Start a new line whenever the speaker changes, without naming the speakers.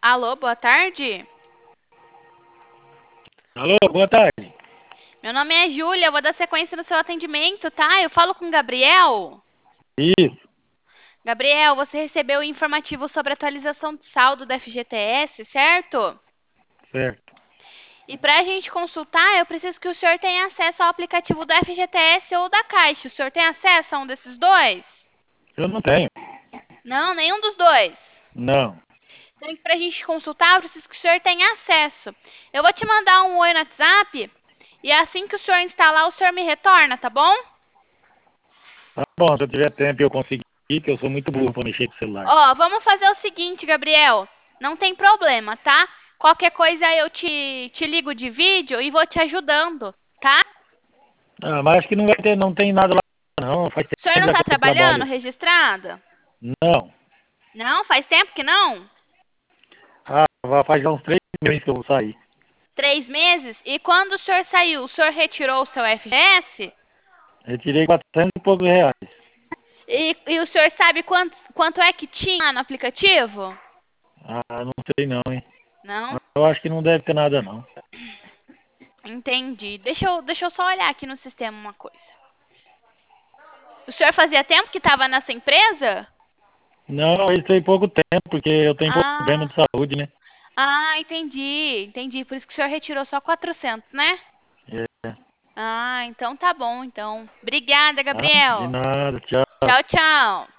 Alô, boa tarde.
Alô, boa tarde.
Meu nome é Júlia, eu vou dar sequência no seu atendimento, tá? Eu falo com o Gabriel.
Isso,
Gabriel, você recebeu o informativo sobre atualização de saldo da FGTS, certo?
certo.
E para a gente consultar, eu preciso que o senhor tenha acesso ao aplicativo da FGTS ou da Caixa. O senhor tem acesso a um desses dois?
Eu não tenho.
Não, nenhum dos dois.
Não.
Então, para a gente consultar, eu preciso que o senhor tenha acesso. Eu vou te mandar um oi no WhatsApp e assim que o senhor instalar, o senhor me retorna, tá bom?
Tá bom, se eu tiver tempo e eu conseguir, que eu sou muito burro pra mexer com o celular.
Ó, vamos fazer o seguinte, Gabriel. Não tem problema, tá? Qualquer coisa eu te ligo de vídeo e vou te ajudando, tá?
Ah, mas acho que não vai ter, não tem nada lá, não. Faz
O senhor
tempo
não
já
tá
que eu
trabalhando
trabalho.
registrado?
Não.
Não, faz tempo que não?
Ah, faz já uns 3 meses que eu vou sair.
3 meses? E quando o senhor saiu, o senhor retirou o seu FGS?
Retirei 400 e poucos reais.
E o senhor sabe quanto é que tinha lá no aplicativo?
Ah, não sei não, hein.
Não?
Mas eu acho que não deve ter nada, não.
Entendi. Deixa eu só olhar aqui no sistema uma coisa. O senhor fazia tempo que estava nessa empresa?
Não, isso tem pouco tempo, porque eu tenho problema
Ah,
de saúde, né?
entendi. Por isso que o senhor retirou só 400, né?
É,
Ah, então tá bom, então. Obrigada,
tá? De
Gabriel.
nada, tchau.
Tchau, tchau.